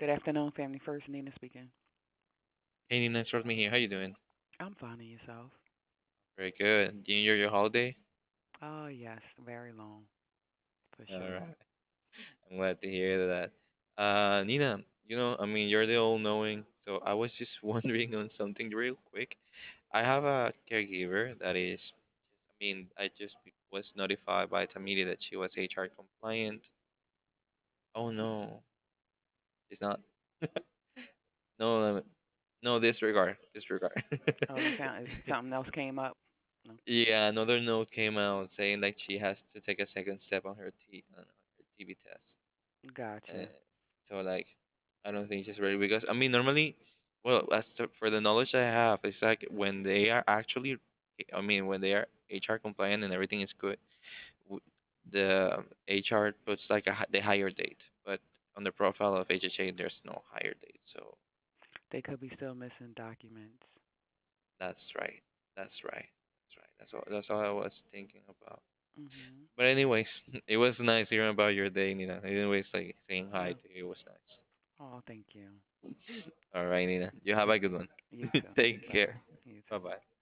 Good afternoon, Family First. Nina speaking. Hey Nina, it's me here. How you doing? I'm finding yourself. Very good. Do you enjoy your holiday? Oh, yes, very long, for All sure. right. I'm glad to hear that. Nina, you're the all-knowing, so I was just wondering on something real quick. I have a caregiver that is, I just was notified by Tamiri that she was HR compliant. Oh no, she's not. No, no, disregard, disregard. Oh, you found something else came up? No. Yeah, another note came out saying like she has to take a second step on her TB test. Uh, Gotcha. so like, I don't think she's ready because normally, well, for the knowledge I have, it's like when they are actually, when they are HR compliant and everything is good, w- the HR puts like the higher date, but on the profile of HHA there's no higher date. So They could be still missing documents. that's right, that's right, that's right. That's all I was thinking about. Mhm. But anyways, it was nice hearing about your day, Nina. Anyways, like saying hi Oh, to you was nice. oh, thank you. All right, Nina. You have a good one. You too. Take Bye care. bye. You Bye too. bye.